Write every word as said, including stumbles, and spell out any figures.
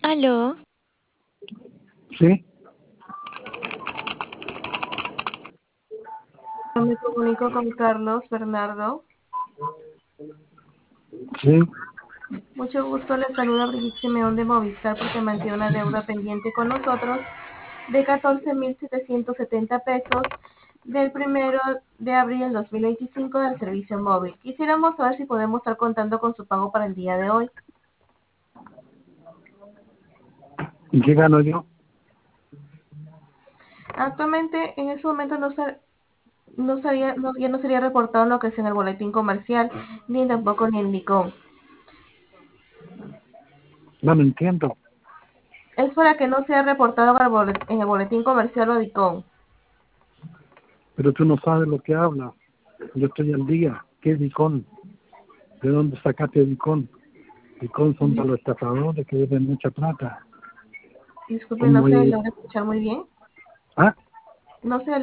Aló, Sí, Me comunico con Carlos Bernardo. sí. Mucho gusto, le saluda Brigitte Simeón de Movistar porque mantiene una deuda pendiente con nosotros de catorce mil setecientos setenta pesos del primero de abril del dos mil veinticinco del servicio móvil. Quisiéramos saber si podemos estar contando con su pago para el día de hoy. ¿Y qué gano yo? Actualmente, en ese momento no se, no sería, no, ya no sería reportado lo que es en el boletín comercial, ni tampoco ni en DICOM. No me entiendo. Es para que no sea reportado en el bolet- en el boletín comercial o DICOM. Pero tú no sabes lo que hablas. Yo estoy al día. ¿Qué es Dicón? ¿De dónde sacaste Dicón? Dicón son para los estafadores que deben mucha plata. Disculpe, no ¿Cómo se es? logra escuchar muy bien. ¿Ah? No se